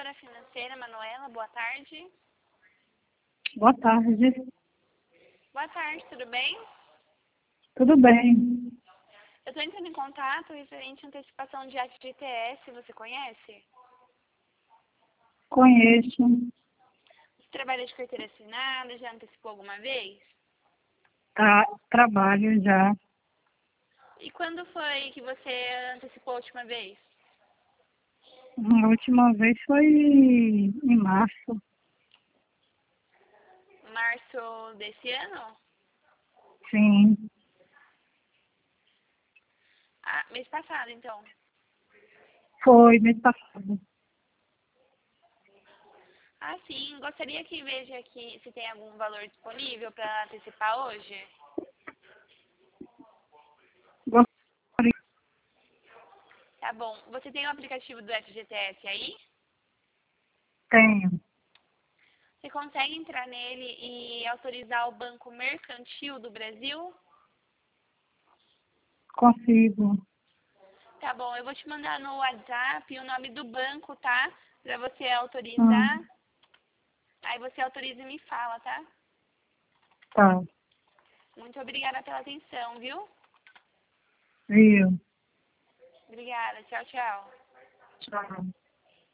consultora financeira, Manuela. Boa tarde. Boa tarde. Boa tarde, tudo bem? Tudo bem? Eu estou entrando em contato referente à antecipação de FGTS. Você conhece? Conheço. Você trabalha de carteira assinada? Já antecipou alguma vez? Trabalho já. E quando foi que você antecipou a última vez? A última vez foi em março. Março desse ano? Sim. Ah, mês passado, então. Foi mês passado. Ah, sim. Gostaria que veja aqui se tem algum valor disponível para antecipar hoje. Gostaria. Tá bom. Você tem o aplicativo do FGTS aí? Tenho. Você consegue entrar nele e autorizar o Banco Mercantil do Brasil? Consigo. Tá bom, eu vou te mandar no WhatsApp o nome do banco, tá? Pra você autorizar. Hum, Aí você autoriza e me fala, tá? tá. Muito obrigada pela atenção, viu? Viu? Obrigada. Tchau, tchau. Tchau.